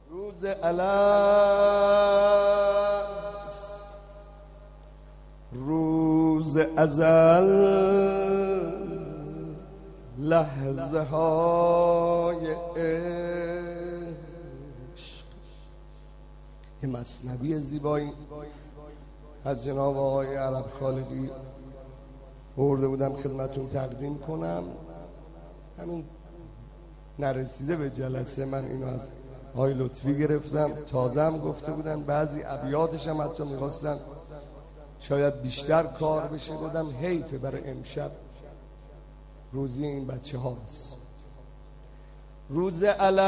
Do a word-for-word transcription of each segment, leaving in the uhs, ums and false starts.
روز الست، روز ازل، لحظه های عشق. یه مثنوی زیبایی از جناب آقای عرب خالقی برده بودم خدمتون تقدیم کنم. همین نرسیده به جلسه من اینو از آقای لطفی گرفتم، تازه هم گفته بودن، بعضی ابیاتش هم حتی میخواستن شاید بیشتر کار بشه. گفتم حیفه برای امشب روزی این بچه هاست. روز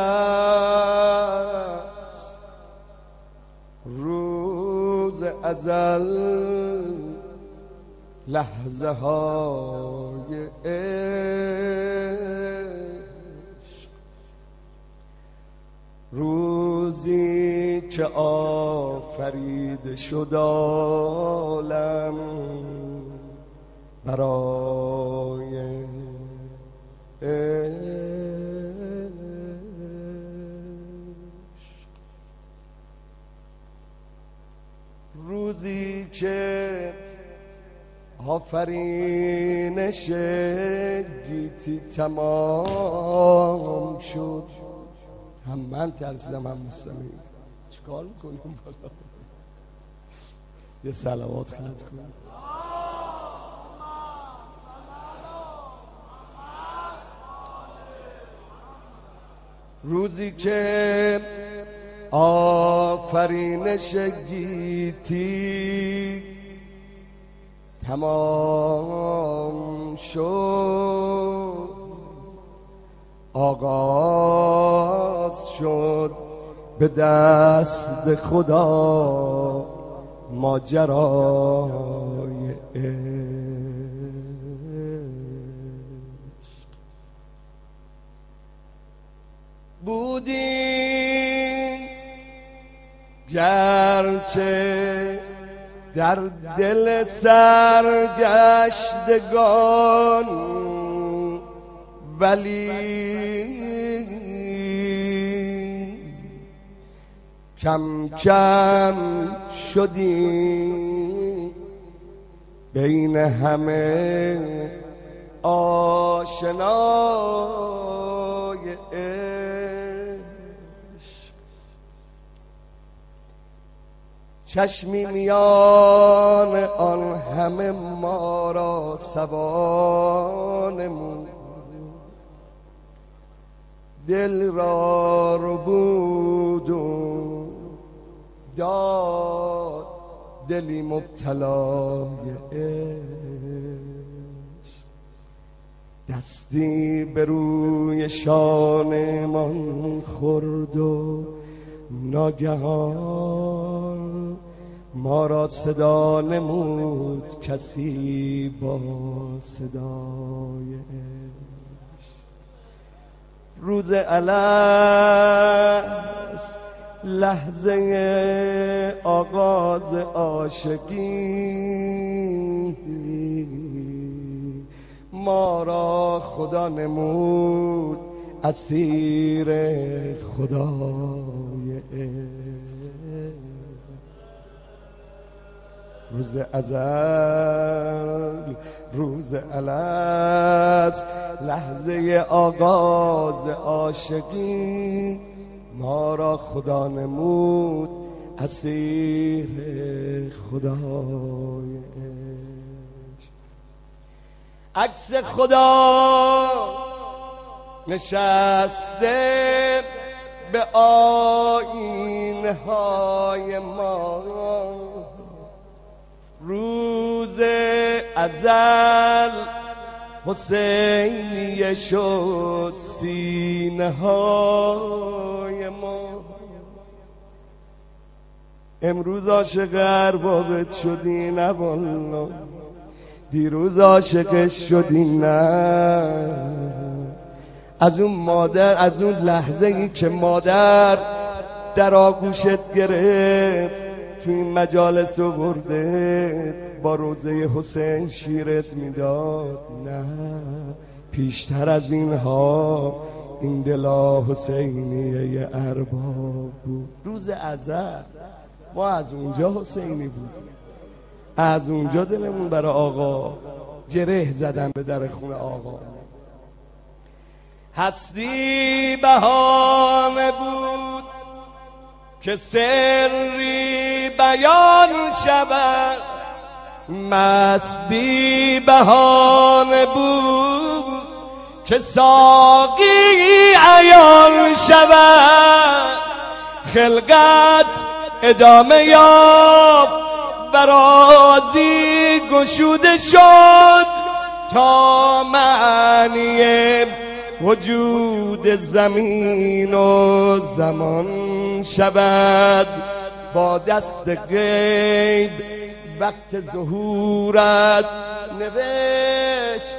الست، روز ازل، لحظه های عشق. روزی که آفریده شد عالم برای عشق. روزی که آفرینش گیتی تمام شد. هم من ترسیدم هم مستمعین. چیکار میکنیم بالا؟ یه صلوات خط کنیم. روزی که آفرینش گیتی تمام شد، آغاز شد به دست خدا ماجرای عشق. بودیم گرچه در دل سرگشتگان، ولی کم کم شدیم بین همه آشنای عشق. چشمی میان آن همه ما را سوانمون، دل را رو بود و داد دلی مبتلای عشق. دستی به روی شانمان خورد و ناگهان ما را صدا نمود کسی با صدای عشق. روز الست، لحظه آغاز عاشقی، ما را خدا نمود اسیر خدای عشق. روز ازل، روز الست، لحظه آغاز عاشقی، ما را خدا نمود اسیر خدای عشق. عکس خدا نشسته به آیینه های ما، روز ازل حسینیه شد سینه های ما. امروز عاشق اربابت شدی نه والا، دیروز عاشقش شدی نه. از اون مادر، از اون لحظه ای که مادر در آغوشت گرفت تو این مجالس و برده با روزه حسین شیرت میداد، نه پیشتر از اینها این دلا حسینیه ارباب بود. روز ازل ما از اونجا حسینی بودیم، از اونجا دلمون برای آقا جره زدن به در خونه آقا. هستی بهانه بود که سری بیان شود، مستی بهانه بود که ساقی عیان شود. خلقت ادامه یافت و رازی گشوده شد تا معنی وجود زمین و زمان شود. با دست غیب وقت ظهورت نوشت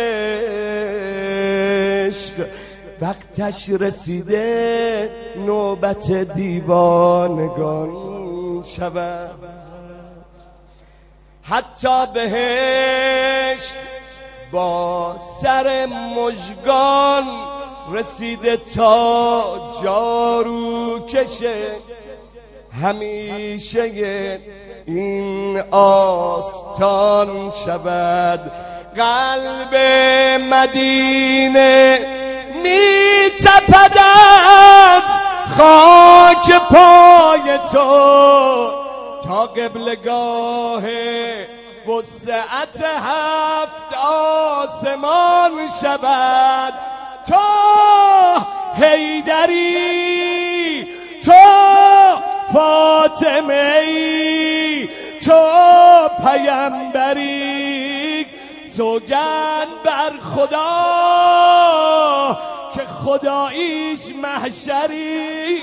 عشق، وقتش رسیده نوبت دیوانگان شود. حتی بهشت با سر مژگان رسیده تا جارو کشه، همیشه این آستان شود. قلب مدینه می تپد از خاک پای تو تا قبلگاه وسعت هفت آسمان شود. تو حیدری، تو فاطمه ای، تو پیامبری، سوگند بر خدا که خداییش محشری.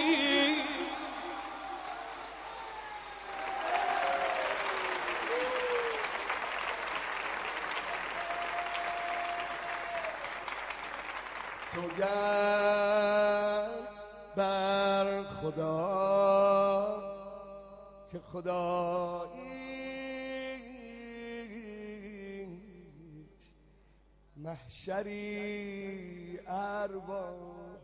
سوگند بر خدا که خداییش محشری ارباب.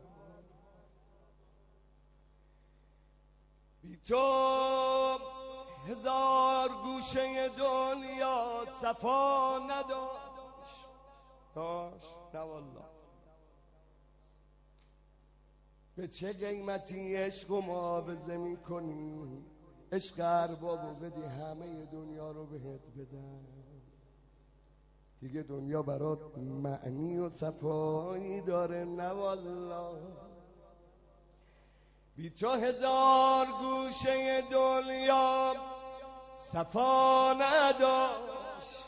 بی تو هزار گوشه دنیا صفا نداشت. داشت نه والله. به چه قیمتی عشق و معاوضه می کنی؟ عشق اربابو بدی همه دنیا رو بهت بدن، دیگه دنیا برات معنی و صفایی داره نه والله. بی تو هزار گوشه دنیا صفا نداشت.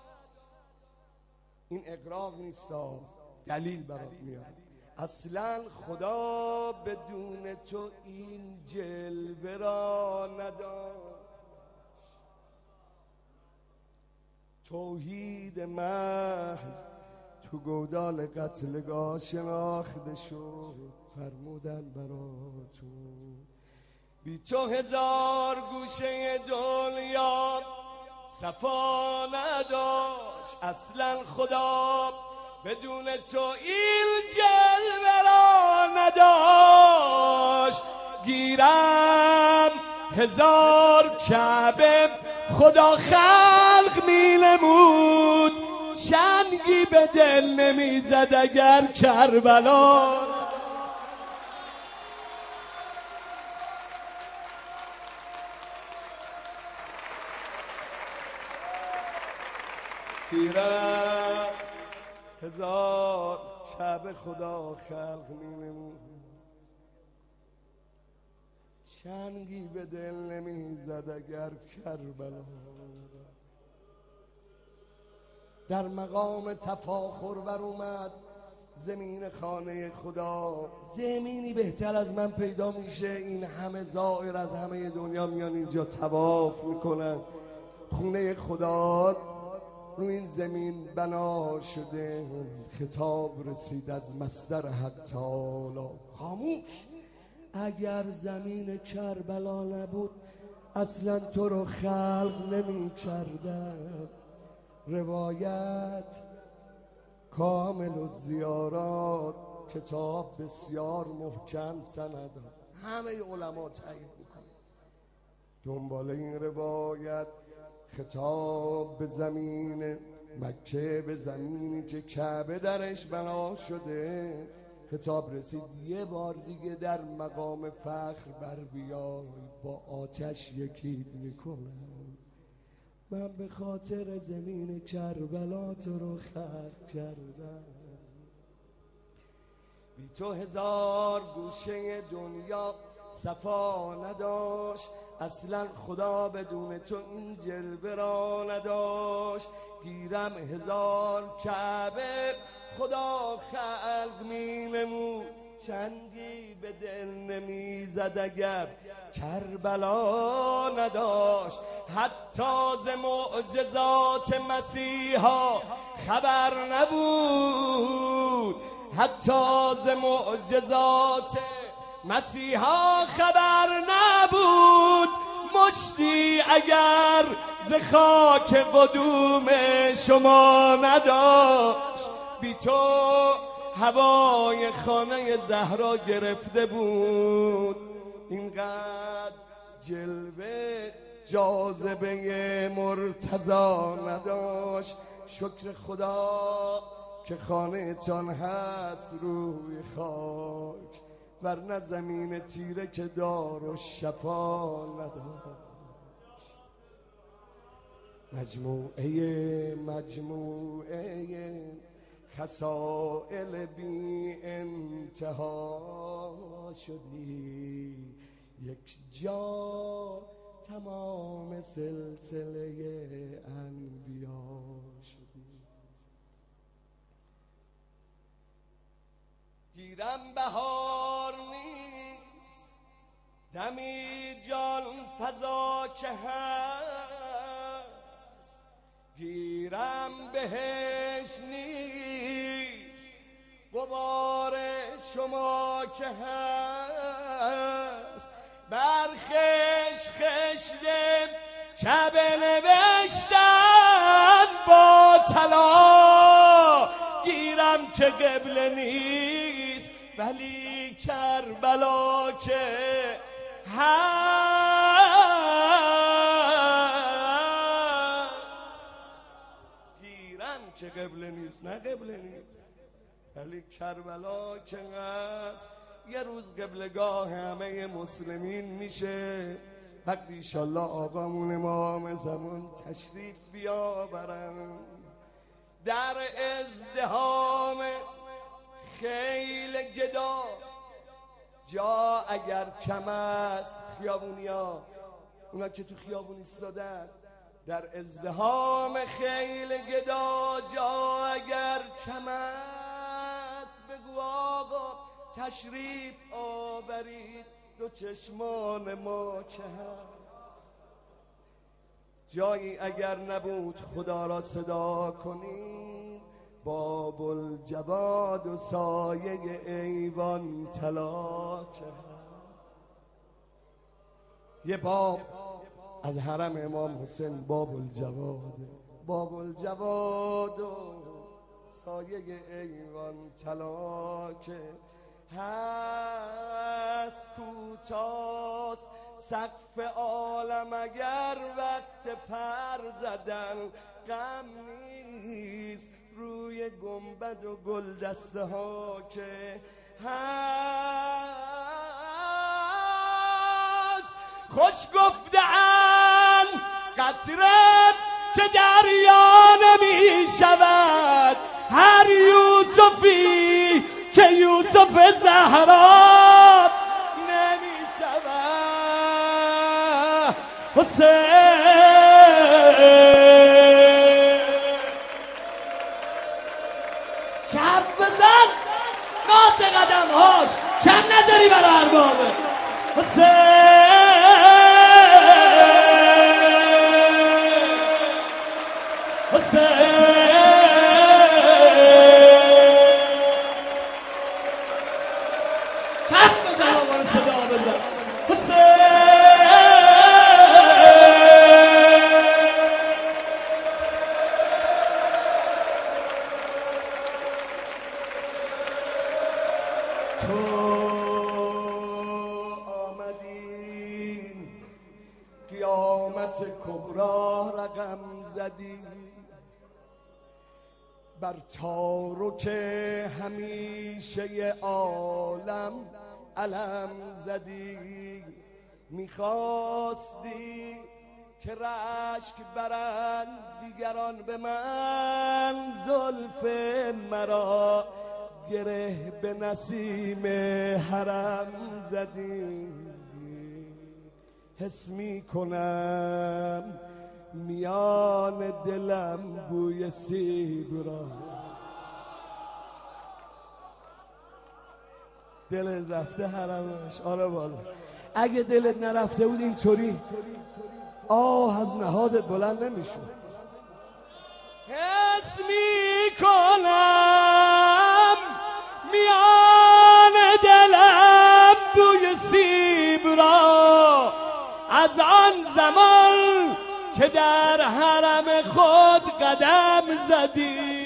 این اقراق نیستا، دلیل برات میاد. اصلا خدا بدون تو این جلوه را نداشت. توحید محض تو گودال قتلگاه شناخته شد، فرمودن براتون. بی تو هزار گوشه دنیا صفا نداشت. اصلا خدا بدون تو این جلوه را نداشت. گیرم هزار کعبه خدا خلق می نمود، چنگی به دل نمی زد اگر کربلا. گیرم هزار کعبه خدا خلق می نمود، چنگی به دل نمی زد اگر کربلا. در مقام تفاخر بر اومد زمین خانه خدا. زمینی بهتر از من پیدا میشه؟ این همه زائر از همه دنیا میان اینجا طواف میکنن. خونه خدا رو این زمین بنا شده. خطاب رسید از مصدر حق تعالی: خاموش، اگر زمین کربلا نبود اصلا تو رو خلق نمی کردن. روایت کامل و زیارات کتاب بسیار محکم سند همه علما تایید میکنن. دنبال این روایت خطاب به زمین مکه، به زمینی که کعبه درش بنا شده، خطاب رسید یه بار دیگه در مقام فخر بر بیای، با آتش یکیت میکنم. من به خاطر زمین کربلا تو رو خلق کردم. بی تو هزار گوشه دنیا صفا نداشت، اصلا خدا بدون تو این جلوه را نداشت. گیرم هزار کعبه خدا خلق می نمود، چندی به دل نمی زد اگر کربلا نداشت. حتی ز معجزات مسیحا خبر نبود، حتی ز معجزات مسیحا خبر نبود. مشتی اگر ز خاک قدوم شما نداشت، بی تو هوای خانه زهرا گرفته بود. اینقدر جلوه جاذبه مرتضا نداشت. شکر خدا که خانه تان هست روی خاک، ورنه زمین تیره که دار و شفا نداشت. مجموعه مجموعه خسائل بی انتها شدی، یک جا تمام سلسله انبیا شدی. گیرم بهار نیست، دمی جان فضا که هست. گیرم بهش نیست، غبار شما که هست. بر خش خشت کعبه نوشتن با طلا. گیرم که قبله نیست، ولی کربلا که هست. گیرم که قبله نیست، نه قبله نیست، ولی کربلا که هست. یه روز قبلگاه همه مسلمین میشه وقتی انشالله آقامون امام زمان تشریف بیاورن. در ازدحام خیل گدا جا اگر کم است، خیابونیا اونا که تو خیابون ایستادن، در ازدحام خیل گدا جا اگر کم است، بگو آقا تشریف آورید دو چشمان ما که هست. جایی اگر نبود خدا را صدا کنیم، باب الجواد و سایه ایوان طلا که هست. یه باب از حرم امام حسین، باب الجواد، باب الجواد و سایه ایوان طلا که هست. کوتاست سقف عالم اگر وقت پر زدن، غم نیست روی گنبد و گل دسته ها که هست. خوش گفته‌اند قطره که دریا نمی شود، هر یوسفی که یوسف زهرا نمی شود. حسین کف بزن نات قدم هاش، کم نداری برای اربابه. حسین حسین تو آمدی قیامت کبرا رقم زدی، بر تارک همیشه عالم علم زدی. میخواستی که رشک برند دیگران به من، زلف مرا گره به نسیم حرم زدی. حس میکنم میان دلم بوی سیب را. دلت رفته حرمش؟ آره والا. اگه دلت نرفته بود اینطوری آه از نهادت بلند نمیشود. حس میکنم میان دلم بوی سیب را، از آن زمان که در حرم خود قدم زدی.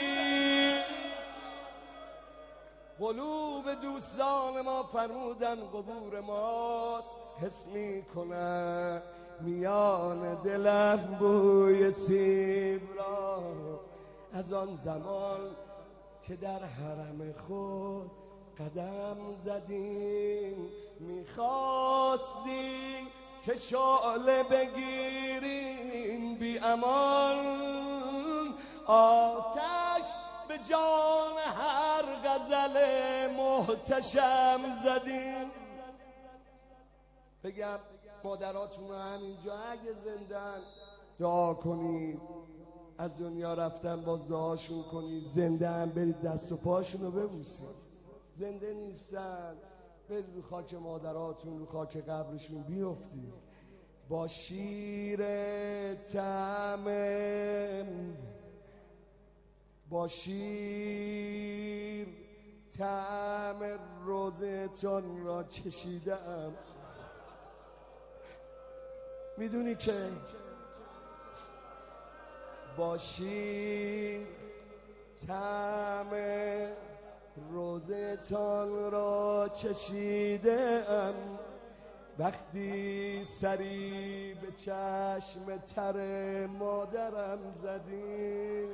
قلوب دوستان ما فرمودن قبور ماست. حس میکنم میان دلم بوی سیب را، از آن زمان که در حرم خود قدم زدیم. میخواستی که شعله بگیریم بی امان، آتش به جان هر غزل محتشم زدیم. بگم مادراتون همینجا اگه زندن دعا کنید، از دنیا رفتن باز دعاشون کنید، زنده هم برید دست و پاشون رو ببوسید. زنده نیستن برید رو خاک مادراتون، رو خاک قبرشون بیفتید. با شیر طعم با شیر طعم روزتون را چشیدم. میدونی که با شیر طعم روزتان را چشیدم، وقتی سری به چشم تر مادرم زدی.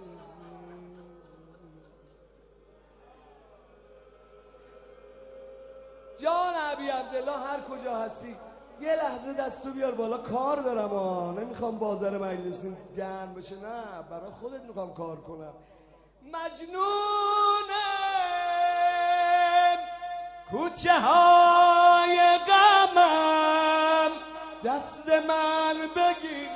جان ابی عبدالله هر کجا هستی یه لحظه دستو بیار بالا، کار دارم ها. نمیخوام بازار مجلسی گرم بشه، نه برای خودت میخوام کار کنم. مجنونم کوچه های غمم، دست من بگیر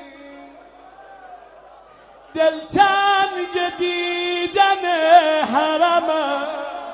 دلتنگ دیدن حرمم.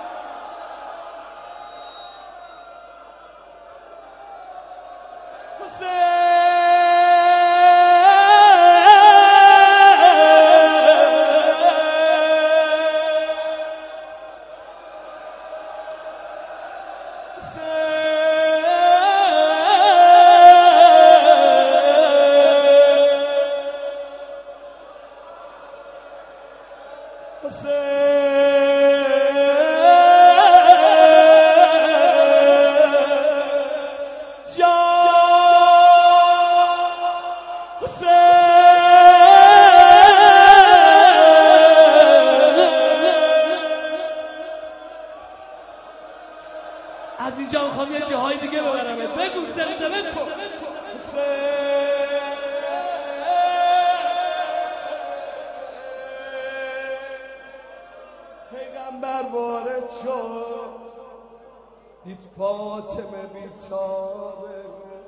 از اینجا میخوام یه جاهای دیگه ببرمت. بگو زمزمه کن. پیغمبر وارد شد، دید فاطمه بیچاره،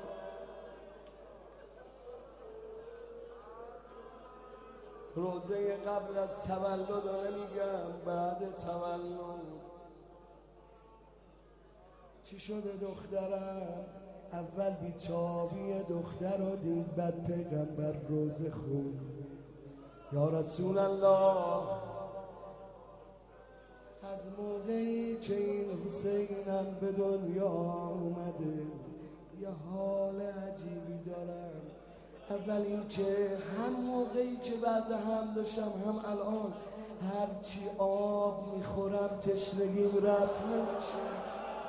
روزه قبل از تولد رو نمیگم، بعد تولد چی شده دخترم؟ اول بیچاوی دختر رو دید، بعد پیغمبر روزه خون. یا رسول الله، از موقعی که این حسینم به دنیا اومده یه حال عجیبی دارم. اول این که هم موقعی که وضع هم داشتم هم الان هرچی آب میخورم تشنگیم رفت نمیشه.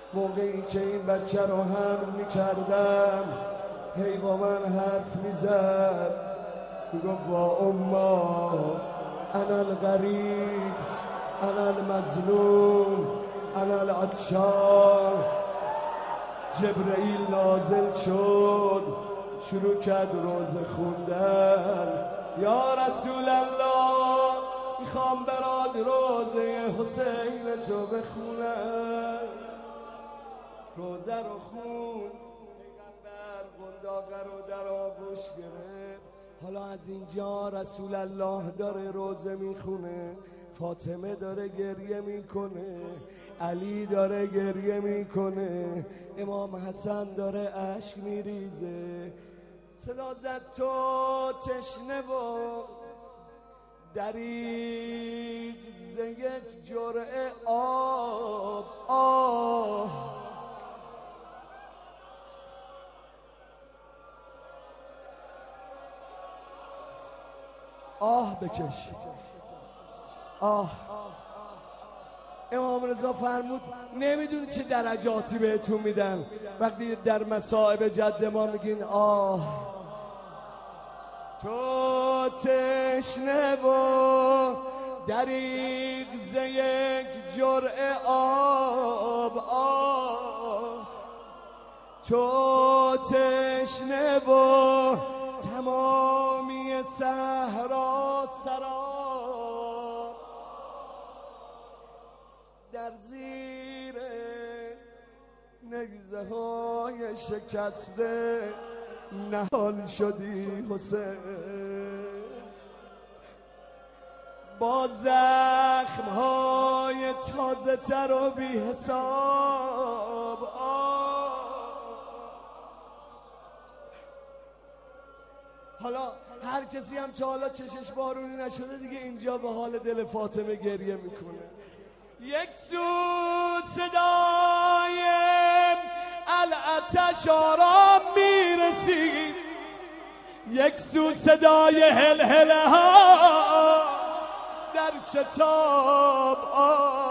موقعی که این بچه رو حمل میکردم هی با من حرف میزد، میگفت با اما انا الغریب انا المظلوم انا العطشان. جبرئیل نازل شد، شروع کرد روزه خوندن. یا رسول الله میخوام برات روزه حسین تو بخونم. روزه رو خون، پیغمبر قنداقه رو در آغوش گرفت. حالا از اینجا رسول الله داره روزه میخونه، فاطمه داره گریه میکنه، علی داره گریه میکنه، امام حسن داره اشک میریزه. صدا زد تو تشنه و دریغ ز یک جرعه آب. آه آه بکش آه. امام رضا فرمود نمیدونی چه درجاتی بهتون میدن وقتی در مصائب جد ما میگین آه. تو تشنه و دریغ ز یک جرعه آب. آه تو تشنه و تمامی صحرا سراب، در زیر نگزه های شکسته نهان شدی حسین. با زخم های تازه تر و بی حساب. حالا هر کسی هم تا حالا چشش بارونی نشده دیگه اینجا به حال دل فاطمه گریه میکنه. یک سو صدای العطش آرام میرسید، یک سو صدای هل هله ها در شتاب.